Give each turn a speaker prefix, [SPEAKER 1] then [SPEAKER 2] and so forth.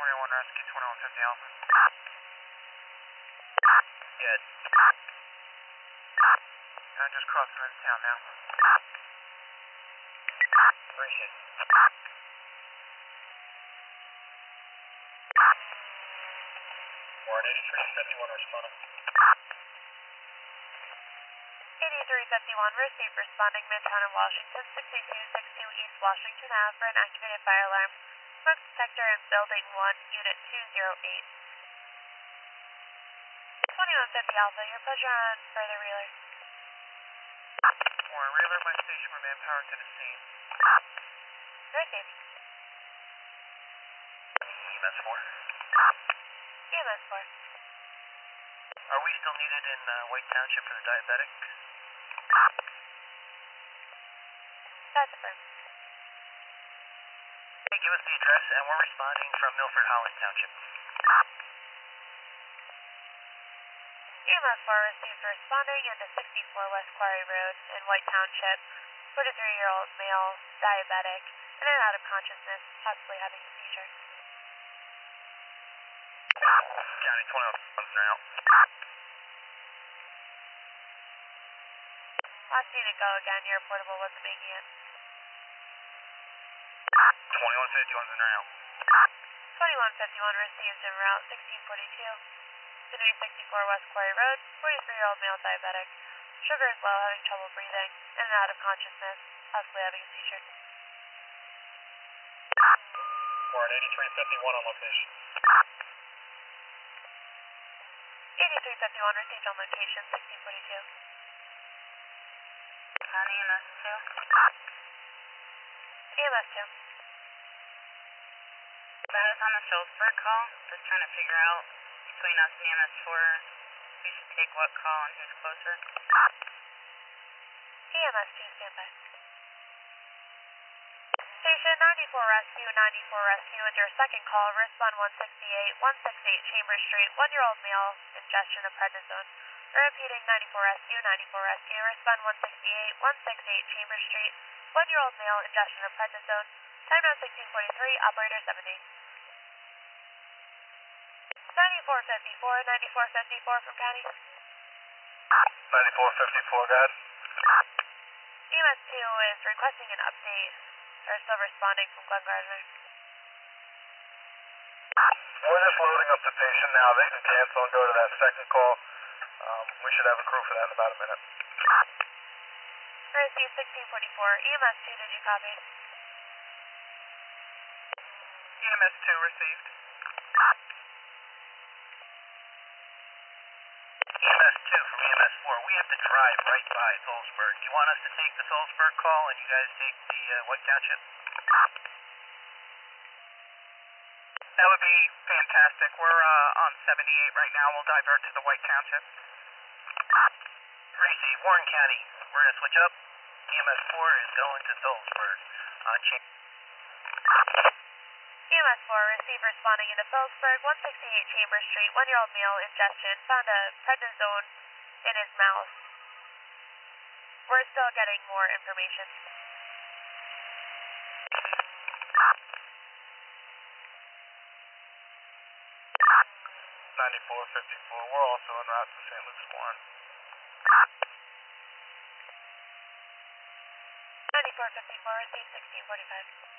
[SPEAKER 1] 21 Rescue, 2150 Alpha. Good. I'm just crossing into town now. Appreciate it. Warren 8351 responding.
[SPEAKER 2] 8351, receive responding Midtown and Washington, 6262 East Washington Ave for an activated fire alarm. Smoke detector in building 1, unit 208. 2150 Alpha, your pleasure on further reeler.
[SPEAKER 1] Warren, reeler my station for manpower to the scene.
[SPEAKER 2] Received.
[SPEAKER 1] EMS 4.
[SPEAKER 2] EMS 4.
[SPEAKER 1] Are we still needed in White Township for the diabetic?
[SPEAKER 2] That's affirmed.
[SPEAKER 1] Hey, give us the address, and we're responding from Milford Holland Township.
[SPEAKER 2] EMS 4 receives responding into 64 West Quarry Road in White Township. 43-year-old male, diabetic, in and out of consciousness, possibly having a seizure.
[SPEAKER 1] County 21 now.
[SPEAKER 2] Last unit go again, your portable wasn't making it.
[SPEAKER 1] 2151's in route.
[SPEAKER 2] 2151 received en route 1642. Vicinity 64 West Quarry Road, 43-year-old male diabetic. Sugar is low, having trouble breathing, in and out of consciousness, possibly having a seizure.
[SPEAKER 1] Warren 8351 on location.
[SPEAKER 2] 8351 received on location 1642.
[SPEAKER 3] County EMS 2.
[SPEAKER 2] EMS 2.
[SPEAKER 3] That is on the Phillipsburg call. Just trying to figure out between us and EMS 4 who should take what call and who's closer.
[SPEAKER 2] EMS 2, standby. Station 94 Rescue, 94 Rescue is your second call. Respond 168 Chambers Street. 1-year-old male, ingestion of prednisone. Repeating 94 Rescue, 94 Rescue. Respond 168 Chambers Street. 1-year-old male, ingestion of prednisone. Time now 1643, operator 70. 9454 from County.
[SPEAKER 1] 9454, go ahead.
[SPEAKER 2] EMS 2 is requesting an update. They're still responding from Glen Gardner.
[SPEAKER 1] We're just loading up the patient now. They can cancel and go to that second call. We should have a crew for that in about a minute.
[SPEAKER 2] Received 1644. EMS 2, did you copy?
[SPEAKER 3] EMS 2 received.
[SPEAKER 1] EMS 2 from EMS 4. We have to drive right by Phillipsburg. Do you want us to take the Phillipsburg call and you guys take the White Township?
[SPEAKER 3] That would be fantastic. We're on 78 right now. We'll divert to the White Township.
[SPEAKER 1] Receive Warren County. We're going to switch up. EMS 4 is going to Phillipsburg.
[SPEAKER 2] EMS 4 received responding into Phillipsburg, 168 Chambers Street. 1-year-old male, ingestion, found a prednisone in his mouth. We're still getting more information.
[SPEAKER 1] 9454. We're also en route to St. Luke's Warren.
[SPEAKER 2] 9454 received 1645.